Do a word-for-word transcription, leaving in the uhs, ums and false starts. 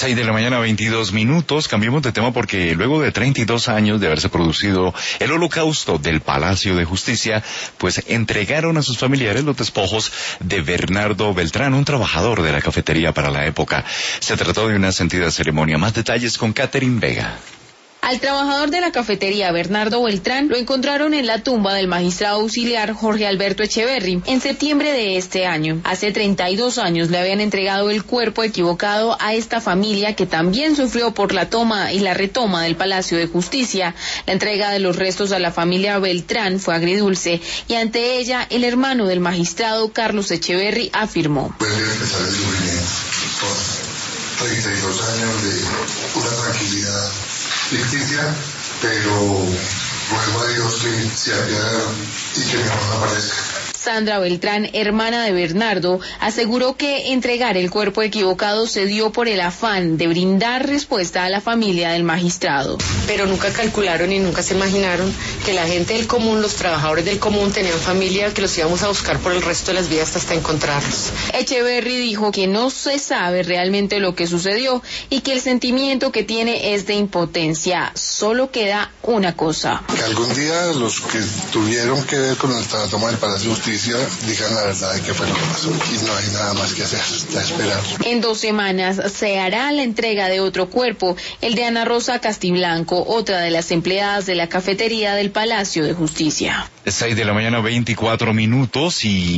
seis de la mañana, veintidós minutos. Cambiemos de tema porque luego de treinta y dos años de haberse producido el holocausto del Palacio de Justicia, pues entregaron a sus familiares los despojos de Bernardo Beltrán, un trabajador de la cafetería para la época. Se trató de una sentida ceremonia. Más detalles con Catherine Vega. Al trabajador de la cafetería Bernardo Beltrán lo encontraron en la tumba del magistrado auxiliar Jorge Alberto Echeverry en septiembre de este año. Hace treinta y dos años le habían entregado el cuerpo equivocado a esta familia que también sufrió por la toma y la retoma del Palacio de Justicia. La entrega de los restos a la familia Beltrán fue agridulce y ante ella el hermano del magistrado Carlos Echeverry afirmó: Puede empezar el sufrimiento por treinta y dos años de pura tranquilidad ficticia, pero ruego a Dios que se apiade y que mi amor aparezca. Sandra Beltrán, hermana de Bernardo, aseguró que entregar el cuerpo equivocado se dio por el afán de brindar respuesta a la familia del magistrado. Pero nunca calcularon y nunca se imaginaron que la gente del común, los trabajadores del común, tenían familia que los íbamos a buscar por el resto de las vidas hasta encontrarlos. Echeverry dijo que no se sabe realmente lo que sucedió y que el sentimiento que tiene es de impotencia. Solo queda una cosa: que algún día los que tuvieron que ver con la toma del Palacio de Justicia digan la verdad de qué fue lo que pasó y no hay nada más que hacer, está esperar. En dos semanas se hará la entrega de otro cuerpo, el de Ana Rosa Castiblanco, otra de las empleadas de la cafetería del Palacio de Justicia. seis de la mañana, veinticuatro minutos y